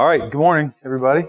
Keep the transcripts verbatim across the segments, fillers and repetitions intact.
All right, good morning, everybody.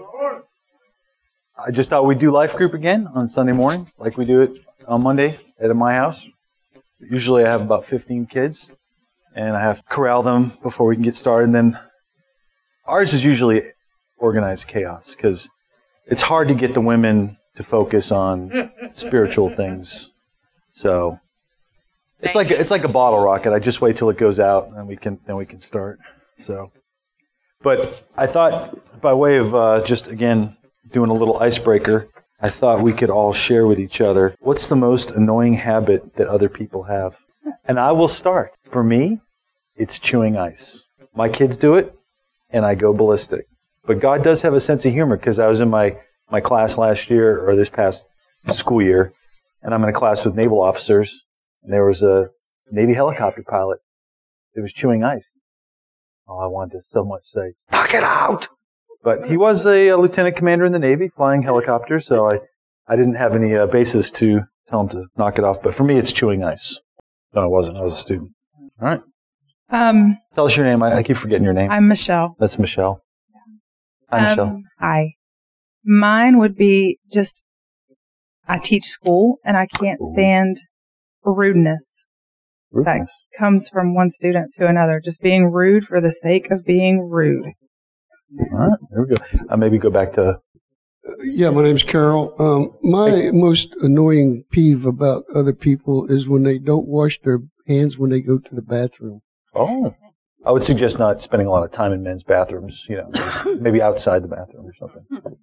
I just thought we'd do life group again on Sunday morning, like we do it on Monday at my house. Usually I have about fifteen kids, and I have to corral them before we can get started. And then ours is usually organized chaos, because it's hard to get the women to focus on spiritual things. So it's like it's like a bottle rocket. I just wait till it goes out, and then we can then we can start. So, but I thought, by way of uh, just again doing a little icebreaker, I thought we could all share with each other what's the most annoying habit that other people have. And I will start. For me, it's chewing ice. My kids do it, and I go ballistic. But God does have a sense of humor, because I was in my, my class last year, or this past school year, and I'm in a class with naval officers, and there was a Navy helicopter pilot that was chewing ice. Oh, I wanted to so much say, knock it out! But he was a, a lieutenant commander in the Navy, flying helicopters, so I, I didn't have any uh, basis to tell him to knock it off. But for me, it's chewing ice. No, it wasn't. I was a student. All right. Um, Tell us your name. I, I keep forgetting your name. I'm Michelle. That's Michelle. Hi, um, Michelle. Hi. Mine would be just, I teach school, and I can't stand rudeness. Rudeness. That comes from one student to another. Just being rude for the sake of being rude. All right, there we go. Uh, maybe go back to... Yeah, my name's Carol. Um, my most annoying peeve about other people is when they don't wash their hands when they go to the bathroom. Oh. I would suggest not spending a lot of time in men's bathrooms, you know, just maybe outside the bathroom or something.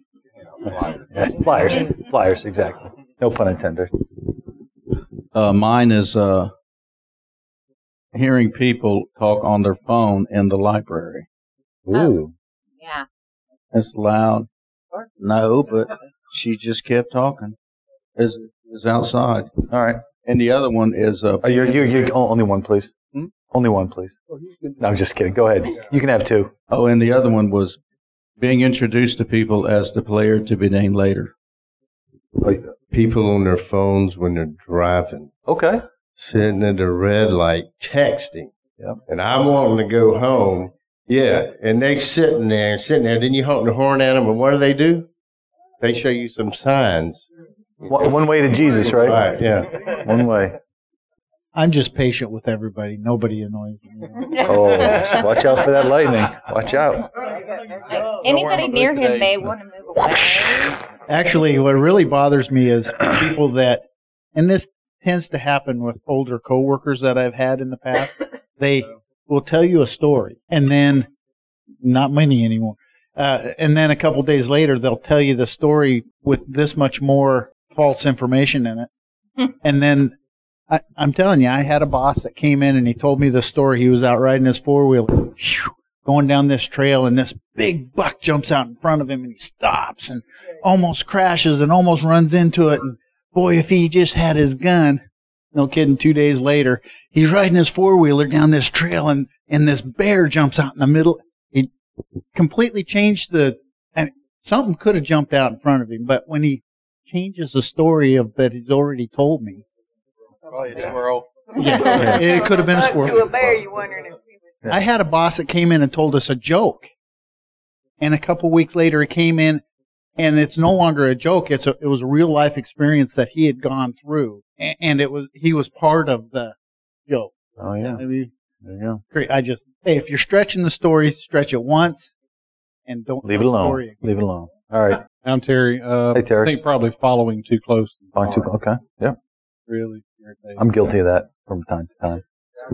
Yeah, flyers. Flyers, exactly. No pun intended. Uh, mine is uh, hearing people talk on their phone in the library. Ooh. Yeah. It's loud. No, but she just kept talking. It's, it's outside. All right. And the other one is... Uh, oh, you're, you're, you're, only one, please. Hmm? Only one, please. No, I'm just kidding. Go ahead. You can have two. Oh, and the other one was being introduced to people as the player to be named later. People on their phones when they're driving. Okay. Sitting at the red light, texting. Yep. And I'm wanting to go home. Yeah, and they sitting there, sitting there. Then you honk the horn at them, and what do they do? They show you some signs. One, one way to Jesus, right? Right, yeah. One way. I'm just patient with everybody. Nobody annoys me. Oh, watch out for that lightning. Watch out. Anybody near him may want to move away. Actually, what really bothers me is people that, and this tends to happen with older coworkers that I've had in the past, they will tell you a story, and then, not many anymore, uh, and then a couple days later, they'll tell you the story with this much more false information in it. And then, I, I'm telling you, I had a boss that came in and he told me the story. He was out riding his four-wheeler, going down this trail, and this big buck jumps out in front of him, and he stops and almost crashes and almost runs into it. And boy, if he just had his gun, no kidding, two days later, he's riding his four-wheeler down this trail, and, and this bear jumps out in the middle. He completely changed the, and something could have jumped out in front of him, but when he changes the story of that he's already told me. Probably a squirrel. Yeah, it could have been a squirrel. To a bear, you wondering if he was... I had a boss that came in and told us a joke, and a couple weeks later he came in, and it's no longer a joke. It's a, it was a real life experience that he had gone through, and, and it was he was part of the joke. Oh yeah, I mean, there you go. great. I just hey, if you're stretching the story, stretch it once, and don't leave it alone. Leave it alone. All right. I'm Terry. Uh, hey Terry. I think probably following too close. Following too close. Okay. Yep. Really irritating. I'm guilty of that from time to time.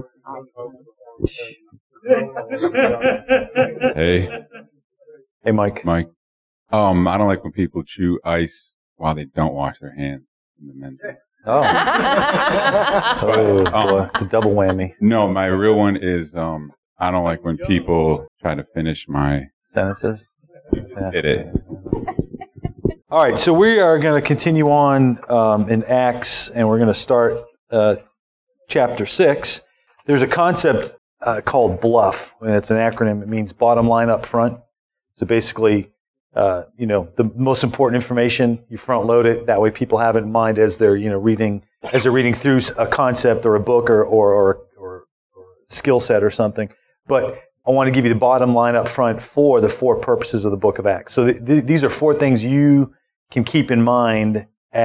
Hey. Hey, Mike. Mike. Um, I don't like when people chew ice while they don't wash their hands in the men's room. Oh. oh, boy. It's a double whammy. No, my real one is, um, I don't like when people try to finish my sentences. Yeah. Hit it. All right, so we are going to continue on um, in Acts, and we're going to start uh, chapter six. There's a concept uh, called BLUF, and it's an acronym. It means bottom line up front. So basically, uh, you know, the most important information, you front load it. That way, people have it in mind as they're, you know, reading as they're reading through a concept or a book or or or, or, or skill set or something. But I want to give you the bottom line up front for the four purposes of the book of Acts. So th- th- these are four things you can keep in mind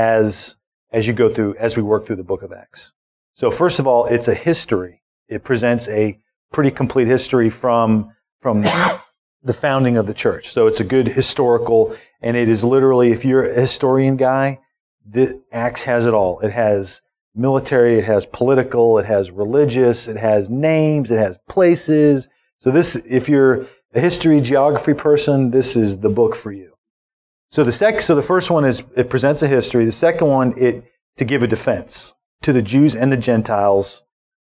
as as you go through, as we work through the book of Acts. So first of all, it's a history. It presents a pretty complete history from from the founding of the church. So it's a good historical, and it is literally, if you're a historian guy, the Acts has it all. It has military, it has political, it has religious, it has names, it has places. So this, if you're a history, geography person, this is the book for you. So the sec, so the first one is, it presents a history. The second one, it to give a defense to the Jews and the Gentiles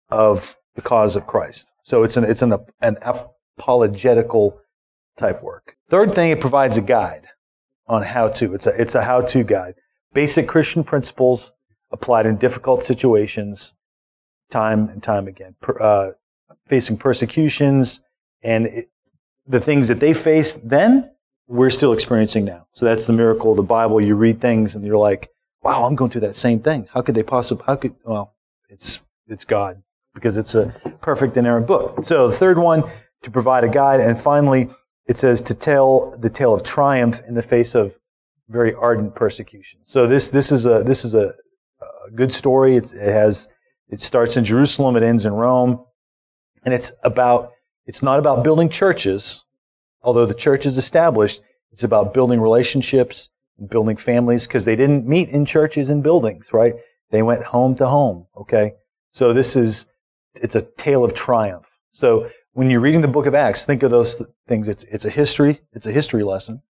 of the cause of Christ. So it's an it's an an apologetical type work. Third thing, it provides a guide on how to. It's a it's a how-to guide. Basic Christian principles applied in difficult situations, time and time again. Per, uh, facing persecutions and it, the things that they faced then, we're still experiencing now. So that's the miracle of the Bible. You read things and you're like, wow, I'm going through that same thing. How could they possibly, how could, well, it's it's God, because it's a perfect inerrant book. So the third one, to provide a guide. And finally, it says to tell the tale of triumph in the face of very ardent persecution. So this this is a this is a, a good story. It's, it has it starts in Jerusalem, it ends in Rome, and it's about it's not about building churches, although the church is established. It's about building relationships and building families, because they didn't meet in churches and buildings, right? They went home to home. Okay, so this is it's a tale of triumph. So when you're reading the book of Acts, think of those th- things. It's it's a history. It's a history lesson.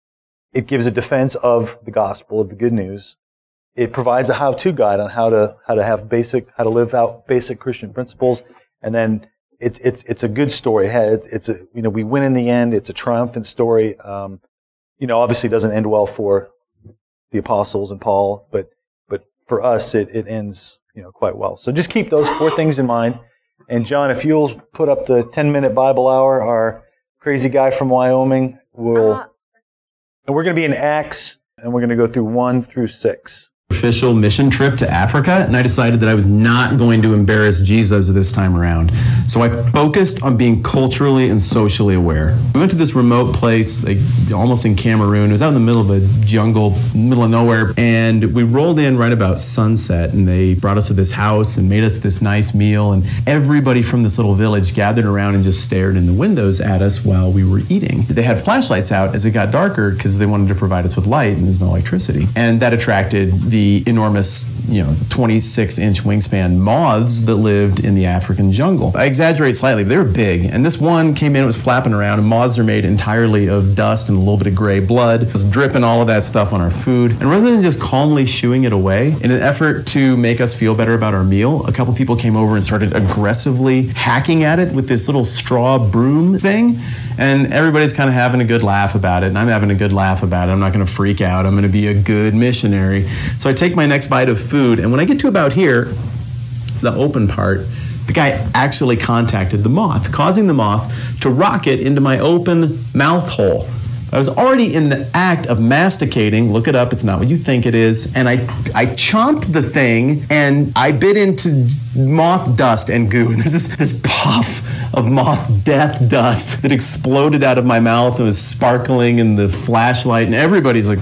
It gives a defense of the gospel, of the good news. It provides a how-to guide on how to how to have basic how to live out basic Christian principles, and then it's it's it's a good story. It's, it's a you know we win in the end. It's a triumphant story. Um, you know, obviously, it doesn't end well for the apostles and Paul, but but for us, it it ends you know quite well. So just keep those four things in mind. And John, if you'll put up the ten-minute Bible hour, our crazy guy from Wyoming will, uh, and we're going to be in Acts, and we're going to go through one through six. Official mission trip to Africa, and I decided that I was not going to embarrass Jesus this time around. So I focused on being culturally and socially aware. We went to this remote place, like almost in Cameroon. It was out in the middle of a jungle, middle of nowhere, and we rolled in right about sunset, and they brought us to this house and made us this nice meal, and everybody from this little village gathered around and just stared in the windows at us while we were eating. They had flashlights out as it got darker because they wanted to provide us with light, and there's no electricity. And that attracted the The enormous, you know, twenty-six inch wingspan moths that lived in the African jungle. I exaggerate slightly, but they were big. And this one came in, it was flapping around, and moths are made entirely of dust and a little bit of gray blood. It was dripping all of that stuff on our food. And rather than just calmly shooing it away, in an effort to make us feel better about our meal, a couple people came over and started aggressively hacking at it with this little straw broom thing. And everybody's kind of having a good laugh about it, and I'm having a good laugh about it. I'm not going to freak out. I'm going to be a good missionary. So I take my next bite of food, and when I get to about here, the open part, the guy actually contacted the moth, causing the moth to rocket into my open mouth hole. I was already in the act of masticating. Look it up. It's not what you think it is. And I I chomped the thing, and I bit into moth dust and goo. And there's this, this puff of moth death dust that exploded out of my mouth and was sparkling in the flashlight. And everybody's like,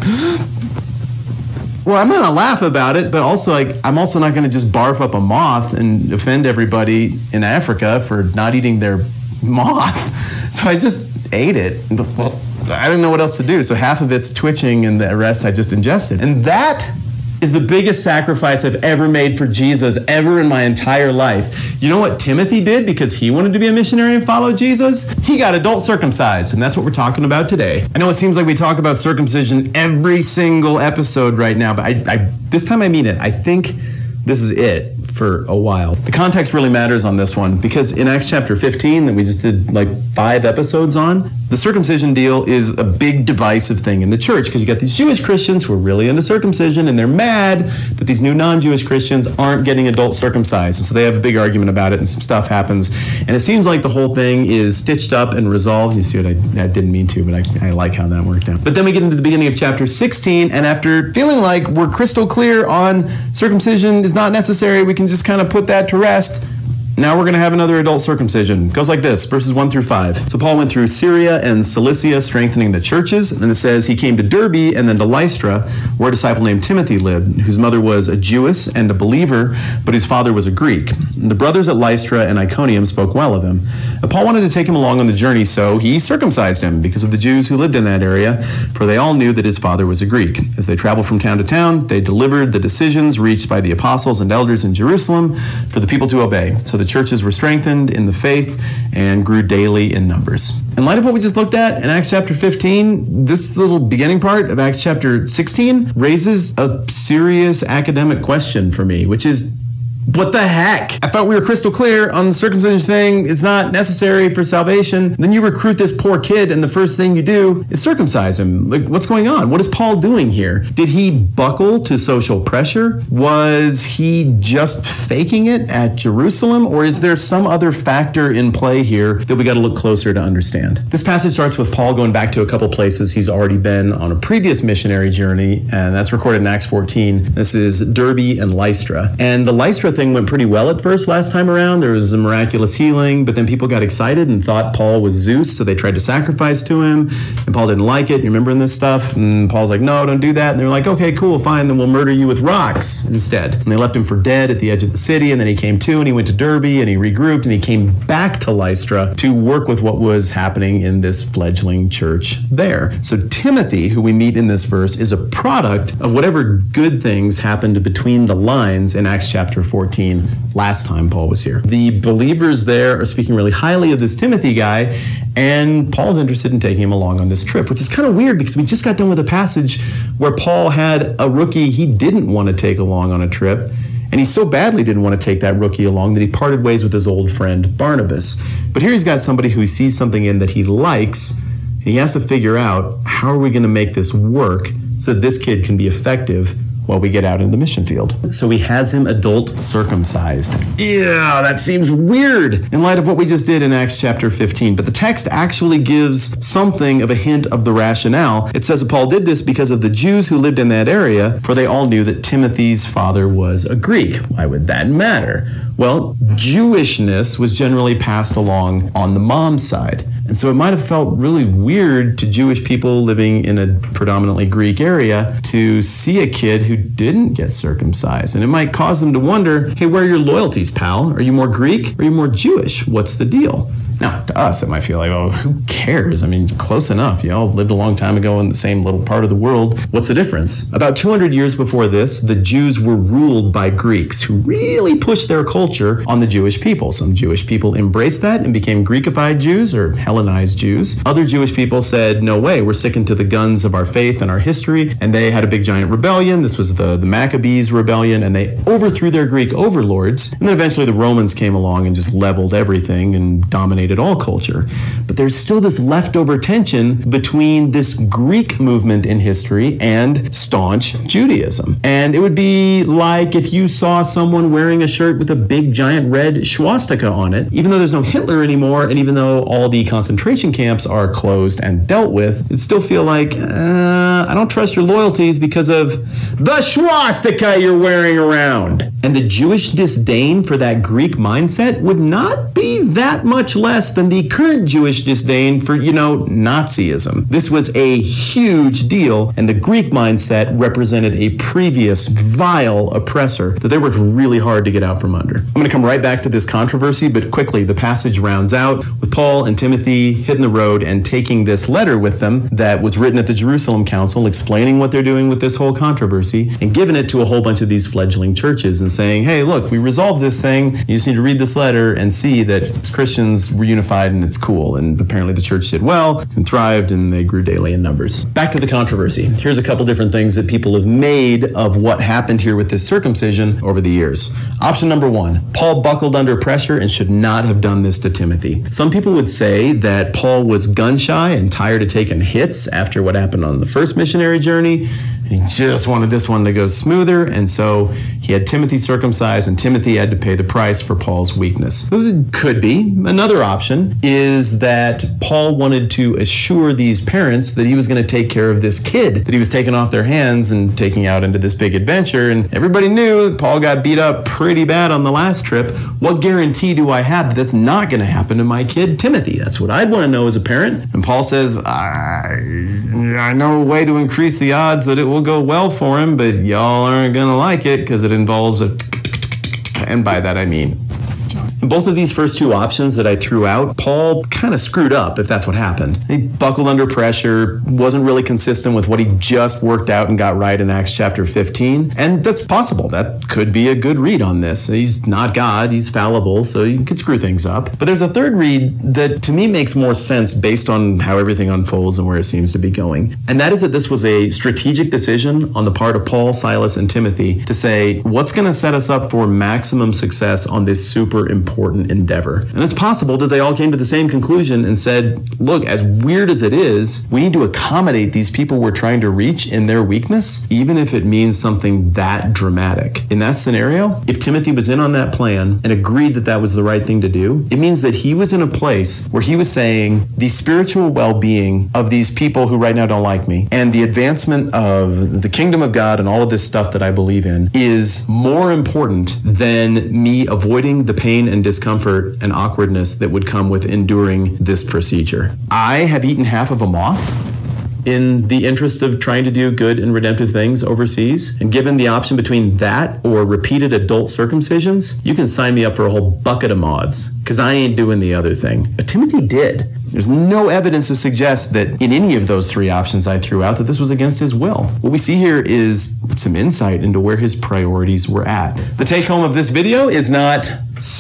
well, I'm going to laugh about it, but also like I'm also not going to just barf up a moth and offend everybody in Africa for not eating their moth. So I just ate it. Well, I didn't know what else to do. So half of it's twitching and the rest I just ingested. And that is the biggest sacrifice I've ever made for Jesus ever in my entire life. You know what Timothy did because he wanted to be a missionary and follow Jesus? He got adult circumcised, and that's what we're talking about today. I know it seems like we talk about circumcision every single episode right now, but I, I this time I mean it. I think this is it for a while. The context really matters on this one because in Acts chapter fifteen that we just did like five episodes on, the circumcision deal is a big divisive thing in the church because you got these Jewish Christians who are really into circumcision and they're mad that these new non-Jewish Christians aren't getting adult circumcised. And so they have a big argument about it and some stuff happens. And it seems like the whole thing is stitched up and resolved. You see what I, I didn't mean to, but I, I like how that worked out. But then we get into the beginning of chapter sixteen, and after feeling like we're crystal clear on circumcision is not necessary, we can just kind of put that to rest, Now we're going to have another adult circumcision. It goes like this, verses one through five. So Paul went through Syria and Cilicia, strengthening the churches. And it says he came to Derbe and then to Lystra, where a disciple named Timothy lived, whose mother was a Jewess and a believer, but whose father was a Greek. And the brothers at Lystra and Iconium spoke well of him. And Paul wanted to take him along on the journey, so he circumcised him because of the Jews who lived in that area, for they all knew that his father was a Greek. As they traveled from town to town, they delivered the decisions reached by the apostles and elders in Jerusalem for the people to obey. So the churches were strengthened in the faith and grew daily in numbers. In light of what we just looked at in Acts chapter fifteen, this little beginning part of Acts chapter sixteen raises a serious academic question for me, which is, what the heck? I thought we were crystal clear on the circumcision thing. It's not necessary for salvation. Then you recruit this poor kid, and the first thing you do is circumcise him. Like, what's going on? What is Paul doing here? Did he buckle to social pressure? Was he just faking it at Jerusalem? Or is there some other factor in play here that we got to look closer to understand? This passage starts with Paul going back to a couple places he's already been on a previous missionary journey, and that's recorded in Acts fourteen. This is Derbe and Lystra. And the Lystra thing went pretty well at first last time around. There was a miraculous healing, but then people got excited and thought Paul was Zeus, so they tried to sacrifice to him, and Paul didn't like it. You remember this stuff? And Paul's like, no, don't do that. And they're like, okay, cool, fine, then we'll murder you with rocks instead. And they left him for dead at the edge of the city, and then he came to, and he went to Derbe, and he regrouped, and he came back to Lystra to work with what was happening in this fledgling church there. So Timothy, who we meet in this verse, is a product of whatever good things happened between the lines in Acts chapter fourteen last time Paul was here. The believers there are speaking really highly of this Timothy guy, and Paul's interested in taking him along on this trip, which is kind of weird because we just got done with a passage where Paul had a rookie he didn't want to take along on a trip, and he so badly didn't want to take that rookie along that he parted ways with his old friend Barnabas. But here he's got somebody who he sees something in that he likes, and he has to figure out, how are we going to make this work so that this kid can be effective while we get out in the mission field? So he has him adult circumcised. Yeah, that seems weird in light of what we just did in Acts chapter fifteen. But the text actually gives something of a hint of the rationale. It says that Paul did this because of the Jews who lived in that area, for they all knew that Timothy's father was a Greek. Why would that matter? Well, Jewishness was generally passed along on the mom's side. And so it might have felt really weird to Jewish people living in a predominantly Greek area to see a kid who didn't get circumcised. And it might cause them to wonder, hey, where are your loyalties, pal? Are you more Greek or are you more Jewish? What's the deal? Now, to us, it might feel like, oh, who cares? I mean, close enough. You all lived a long time ago in the same little part of the world. What's the difference? About two hundred years before this, the Jews were ruled by Greeks who really pushed their culture on the Jewish people. Some Jewish people embraced that and became Greekified Jews or Hellenized Jews. Other Jewish people said, no way, we're sticking to the guns of our faith and our history. And they had a big giant rebellion. This was the, the Maccabees rebellion, and they overthrew their Greek overlords. And then eventually the Romans came along and just leveled everything and dominated all culture. But there's still this leftover tension between this Greek movement in history and staunch Judaism. And it would be like if you saw someone wearing a shirt with a big giant red swastika on it, even though there's no Hitler anymore, and even though all the concentration camps are closed and dealt with, it'd still feel like, uh, I don't trust your loyalties because of the swastika you're wearing around. And the Jewish disdain for that Greek mindset would not be that much less than the current Jewish disdain for, you know, Nazism. This was a huge deal, and the Greek mindset represented a previous vile oppressor that they worked really hard to get out from under. I'm going to come right back to this controversy, but quickly, the passage rounds out with Paul and Timothy hitting the road and taking this letter with them that was written at the Jerusalem Council, explaining what they're doing with this whole controversy, and giving it to a whole bunch of these fledgling churches and saying, hey, look, we resolved this thing. You just need to read this letter and see that Christians were unified and it's cool. And apparently the church did well and thrived, and they grew daily in numbers. Back to the controversy. Here's a couple different things that people have made of what happened here with this circumcision over the years. Option number one, Paul buckled under pressure and should not have done this to Timothy. Some people would say that Paul was gun shy and tired of taking hits after what happened on the first missionary journey. And he just wanted this one to go smoother, and so he had Timothy circumcised, and Timothy had to pay the price for Paul's weakness. Could be. Another option is that Paul wanted to assure these parents that he was going to take care of this kid that he was taking off their hands and taking out into this big adventure, and everybody knew that Paul got beat up pretty bad on the last trip. What guarantee do I have that that's not going to happen to my kid Timothy? That's what I'd want to know as a parent. And Paul says, I, I know a way to increase the odds that it will go well for him, but y'all aren't going to like it because it involves a... And by that I mean... In both of these first two options that I threw out, Paul kind of screwed up, if that's what happened. He buckled under pressure, wasn't really consistent with what he just worked out and got right in Acts chapter fifteen. And that's possible. That could be a good read on this. He's not God, he's fallible, so he could screw things up. But there's a third read that to me makes more sense based on how everything unfolds and where it seems to be going. And that is that this was a strategic decision on the part of Paul, Silas, and Timothy to say, what's going to set us up for maximum success on this super important important endeavor. And it's possible that they all came to the same conclusion and said, look, as weird as it is, we need to accommodate these people we're trying to reach in their weakness, even if it means something that dramatic. In that scenario, if Timothy was in on that plan and agreed that that was the right thing to do, it means that he was in a place where he was saying the spiritual well-being of these people who right now don't like me and the advancement of the kingdom of God and all of this stuff that I believe in is more important than me avoiding the pain and discomfort and awkwardness that would come with enduring this procedure. I have eaten half of a moth in the interest of trying to do good and redemptive things overseas. And given the option between that or repeated adult circumcisions, you can sign me up for a whole bucket of mods, because I ain't doing the other thing. But Timothy did. There's no evidence to suggest that in any of those three options I threw out that this was against his will. What we see here is some insight into where his priorities were at. The take home of this video is not,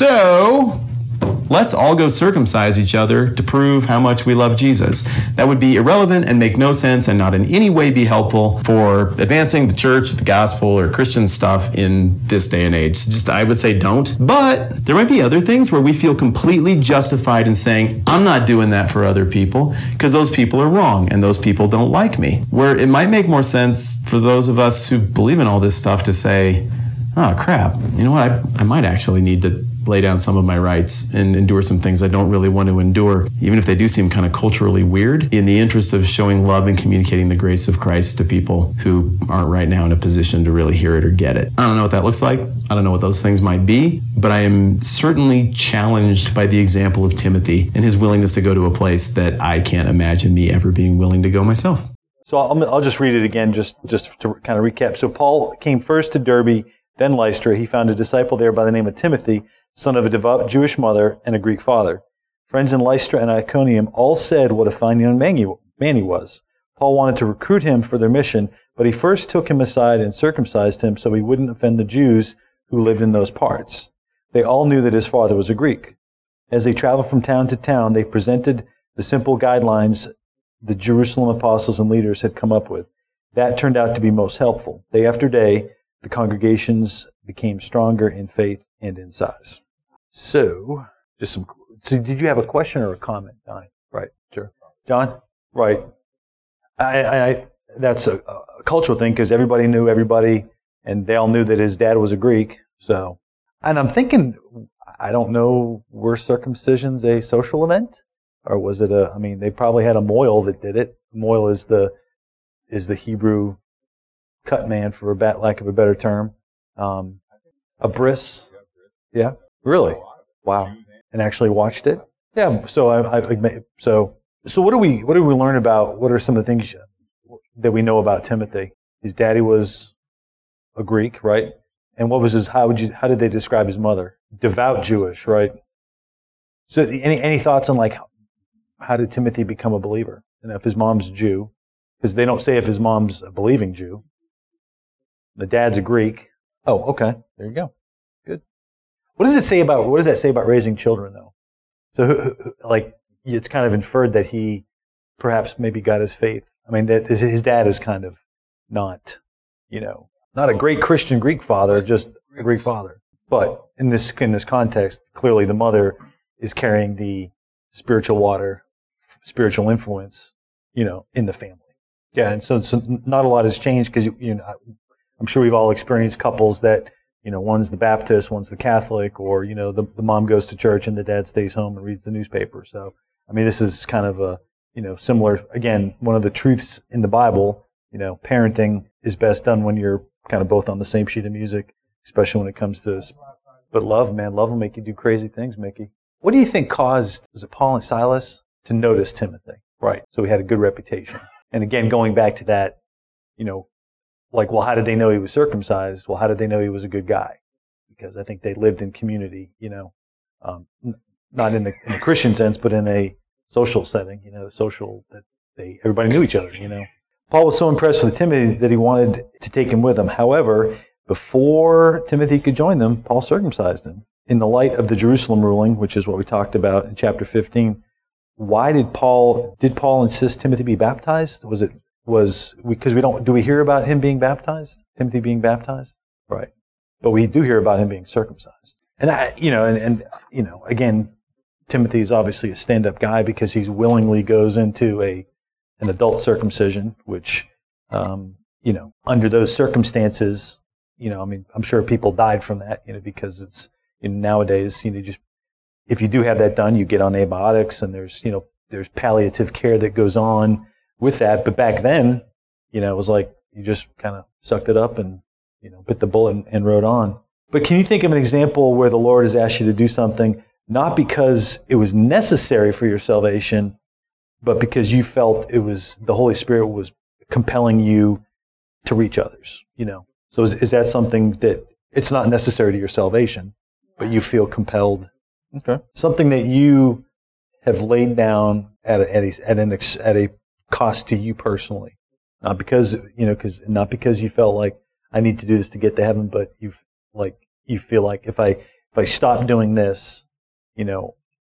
so let's all go circumcise each other to prove how much we love Jesus. That would be irrelevant and make no sense and not in any way be helpful for advancing the church, the gospel, or Christian stuff in this day and age. Just, I would say don't. But there might be other things where we feel completely justified in saying, I'm not doing that for other people because those people are wrong and those people don't like me. Where it might make more sense for those of us who believe in all this stuff to say, oh crap, you know what, I, I might actually need to lay down some of my rights and endure some things I don't really want to endure, even if they do seem kind of culturally weird, in the interest of showing love and communicating the grace of Christ to people who aren't right now in a position to really hear it or get it. I don't know what that looks like. I don't know what those things might be, but I am certainly challenged by the example of Timothy and his willingness to go to a place that I can't imagine me ever being willing to go myself. So I'll, I'll just read it again, just, just to kind of recap. So Paul came first to Derbe, then Lystra. He found a disciple there by the name of Timothy, son of a devout Jewish mother and a Greek father. Friends in Lystra and Iconium all said what a fine young man he, man he was. Paul wanted to recruit him for their mission, but he first took him aside and circumcised him so he wouldn't offend the Jews who lived in those parts. They all knew that his father was a Greek. As they traveled from town to town, they presented the simple guidelines the Jerusalem apostles and leaders had come up with. That turned out to be most helpful. Day after day, the congregations became stronger in faith and in size. So, just some. So, did you have a question or a comment, Don? Right, sure. John? Right. I, I, I that's a, a cultural thing because everybody knew everybody, and they all knew that his dad was a Greek. So, and I'm thinking, I don't know, were circumcisions a social event, or was it a? I mean, they probably had a moil that did it. Moil is the is the Hebrew cut man, for a lack of a better term. Um, a bris. Yeah, really? Wow. And actually watched it? Yeah. So I, I so so what do we what do we learn about? What are some of the things that we know about Timothy? His daddy was a Greek, right? And what was his? How would you? How did they describe his mother? Devout Jewish, right? So any any thoughts on like how, how did Timothy become a believer? And if his mom's a Jew, because they don't say if his mom's a believing Jew. The dad's a Greek. Oh, okay. There you go. Good. What does it say about, what does that say about raising children, though? So, like, it's kind of inferred that he perhaps maybe got his faith. I mean, that his dad is kind of not, you know, not a great Christian Greek father, just a Greek father. But in this in this context, clearly the mother is carrying the spiritual water, spiritual influence, you know, in the family. Yeah, and so, so not a lot has changed because, you know, I'm sure we've all experienced couples that, you know, one's the Baptist, one's the Catholic, or, you know, the, the mom goes to church and the dad stays home and reads the newspaper. So, I mean, this is kind of a, you know, similar, again, one of the truths in the Bible, you know, parenting is best done when you're kind of both on the same sheet of music, especially when it comes to, but love, man, love will make you do crazy things, Mickey. What do you think caused, was it Paul and Silas, to notice Timothy? Right. So he had a good reputation. And again, going back to that, you know, like, well, how did they know he was circumcised? Well, how did they know he was a good guy? Because I think they lived in community, you know, um, not in the, in the Christian sense, but in a social setting, you know, social, that they, everybody knew each other, you know. Paul was so impressed with Timothy that he wanted to take him with him. However, before Timothy could join them, Paul circumcised him. In the light of the Jerusalem ruling, which is what we talked about in chapter fifteen, why did Paul, did Paul insist Timothy be baptized? Was it, was, because we, we don't, do we hear about him being baptized? Timothy being baptized? Right. But we do hear about him being circumcised. And I, you know, and, and, you know, again, Timothy is obviously a stand-up guy because he willingly goes into a, an adult circumcision, which, um, you know, under those circumstances, you know, I mean, I'm sure people died from that, you know, because it's, you know, nowadays, you know, just, if you do have that done, you get on antibiotics and there's, you know, there's palliative care that goes on with that. But back then, you know, it was like you just kind of sucked it up and, you know, bit the bullet and, and rode on. But can you think of an example where the Lord has asked you to do something, not because it was necessary for your salvation, but because you felt it was, the Holy Spirit was compelling you to reach others, you know? So is, is that something that it's not necessary to your salvation, but you feel compelled? Okay. Something that you have laid down at a, at a, at an ex, at a cost to you personally, not because, you know, because not because you felt like I need to do this to get to heaven, but you like you feel like if I if I stop doing this, you know,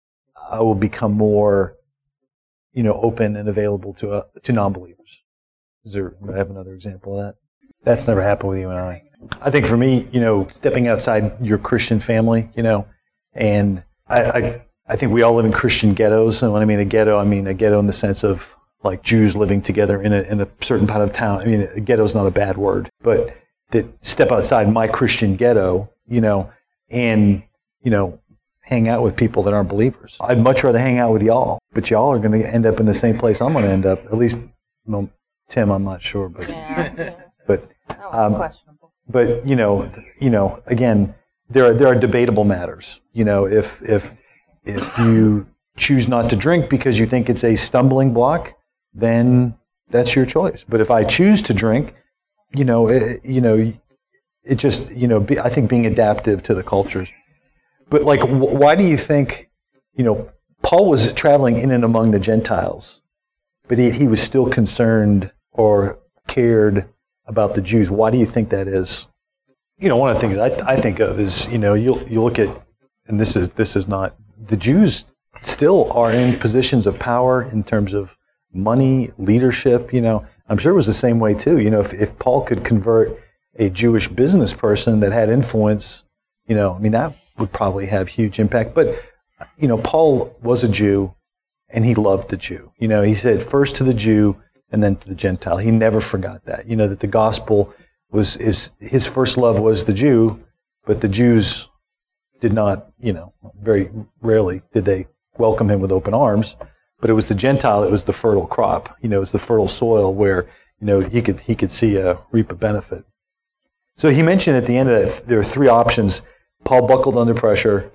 I will become more, you know, open and available to uh, to non-believers. Is there? I have another example of that. That's never happened with you and I. I think for me, you know, stepping outside your Christian family, you know, and I, I, I think we all live in Christian ghettos. And when I mean a ghetto, I mean a ghetto in the sense of like Jews living together in a in a certain part of town. I mean, a ghetto is not a bad word, but that step outside my Christian ghetto, you know, and you know, hang out with people that aren't believers. I'd much rather hang out with y'all, but y'all are going to end up in the same place I'm going to end up. At least, well, Tim, I'm not sure, but Yeah. but That was um, questionable. but you know, you know, again, there are there are debatable matters. You know, if if if you choose not to drink because you think it's a stumbling block, then that's your choice. But if I choose to drink, you know, it, you know, it just, you know, be, I think being adaptive to the cultures. But like, wh- why do you think, you know, Paul was traveling in and among the Gentiles, but he, he was still concerned or cared about the Jews? Why do you think that is? You know, one of the things I, I think of is, you know, you you look at, and this is this is not, the Jews still are in positions of power in terms of money, leadership. You know, I'm sure it was the same way too. You know, if, if Paul could convert a Jewish business person that had influence, you know, I mean, that would probably have huge impact. But, you know, Paul was a Jew and he loved the Jew. You know, he said first to the Jew and then to the Gentile. He never forgot that. You know, that the gospel was his, his first love was the Jew, but the Jews did not, you know, very rarely did they welcome him with open arms. But it was the Gentile, it was the fertile crop. You know, it was the fertile soil where, you know, he could he could see a reap a benefit. So he mentioned at the end of that, there are three options. Paul buckled under pressure.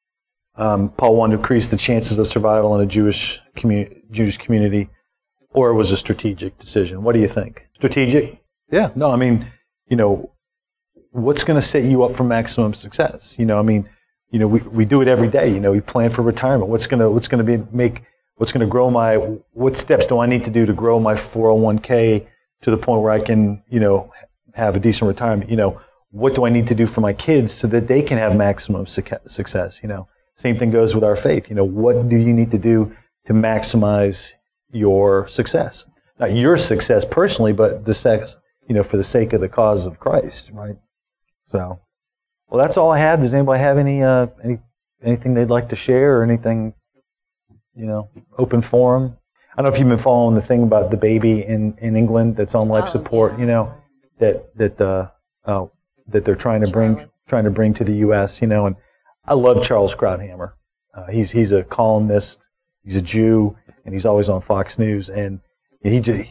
Um, Paul wanted to increase the chances of survival in a Jewish community, Jewish community, or it was a strategic decision. What do you think? Strategic? Yeah. No, I mean, you know, what's going to set you up for maximum success? You know, I mean, you know, we, we do it every day. You know, we plan for retirement. What's going to what's going to be make what's going to grow my? What steps do I need to do to grow my four oh one k to the point where I can, you know, have a decent retirement? You know, what do I need to do for my kids so that they can have maximum success? You know, same thing goes with our faith. You know, what do you need to do to maximize your success? Not your success personally, but the sex, you know, for the sake of the cause of Christ, right? So, well, that's all I have. Does anybody have any uh, any anything they'd like to share or anything? You know, open forum. I don't know if you've been following the thing about the baby in, in England that's on life Oh, support, yeah. you know, that that uh, uh, that they're trying to bring Charlie. trying to bring to the U S, you know, and I love Charles Krauthammer. Uh, he's he's a columnist, he's a Jew, and he's always on Fox News, and he just,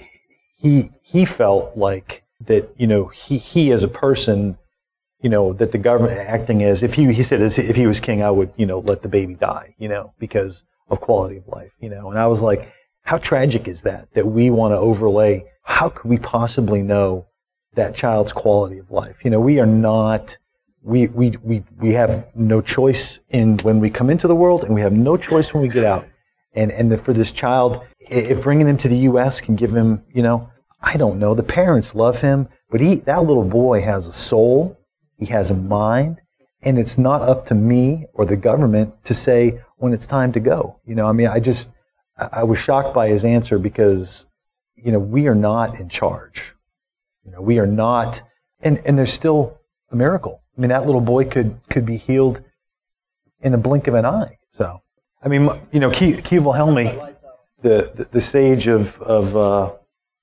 he he felt like that, you know, he he as a person, you know, that the government acting as if he he said as if he was king, I would, you know, let the baby die, you know, because of quality of life, you know. And I was like, how tragic is that, that we want to overlay, how could we possibly know that child's quality of life? You know, we are not, we, we, we, we have no choice in when we come into the world, and we have no choice when we get out. And, and the, for this child, if bringing him to the U S can give him, you know, I don't know, the parents love him, but he, that little boy has a soul, he has a mind, and it's not up to me or the government to say when it's time to go. You know, I mean, I just, I was shocked by his answer because, you know, we are not in charge. You know, we are not, and, and there's still a miracle. I mean, that little boy could, could be healed in a blink of an eye. So, I mean, you know, Keval Helmy, the, the, the sage of, of uh,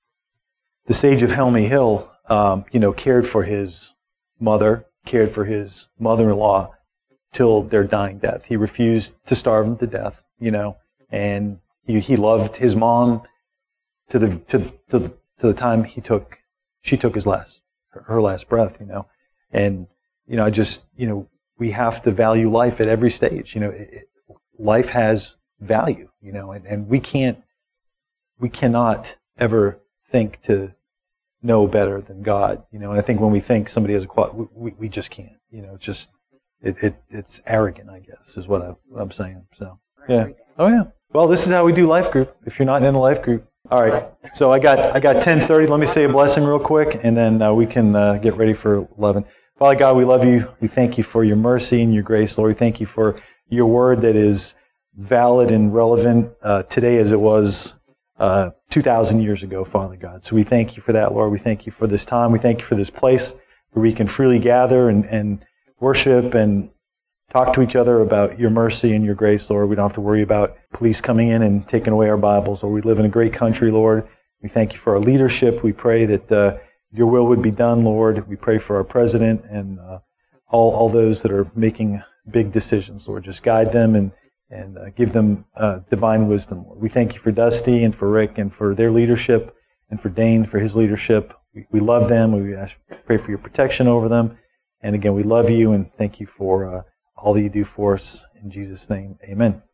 the sage of Helmy Hill, um, you know, cared for his mother, cared for his mother-in-law till their dying death. He refused to starve them to death, you know, and he, he loved his mom to the to, to the to the time he took she took his last her, her last breath, you know. And you know, I just, you know, we have to value life at every stage. You know, it, it, life has value, you know, and, and we can't we cannot ever think to know better than God, you know. And I think when we think somebody has a quality, we, we just can't, you know. It's just it, it it's arrogant, I guess, is what, I, what I'm saying. So yeah, oh yeah. Well, this is how we do life group. If you're not in a life group, all right. So I got I got ten thirty. Let me say a blessing real quick, and then uh, we can uh, get ready for eleven. Father God, we love you. We thank you for your mercy and your grace, Lord. We thank you for your word that is valid and relevant uh, today as it was uh, two thousand years ago, Father God. So we thank you for that, Lord. We thank you for this time. We thank you for this place where we can freely gather and, and worship and talk to each other about your mercy and your grace, Lord. We don't have to worry about police coming in and taking away our Bibles, Lord. We live in a great country, Lord. We thank you for our leadership. We pray that uh, your will would be done, Lord. We pray for our president and uh, all, all those that are making big decisions, Lord. Just guide them and, and uh, give them uh, divine wisdom, Lord. We thank you for Dusty and for Rick and for their leadership and for Dane for his leadership. We, we love them. We ask, pray for your protection over them. And again, we love you and thank you for uh, all that you do for us. In Jesus' name, amen.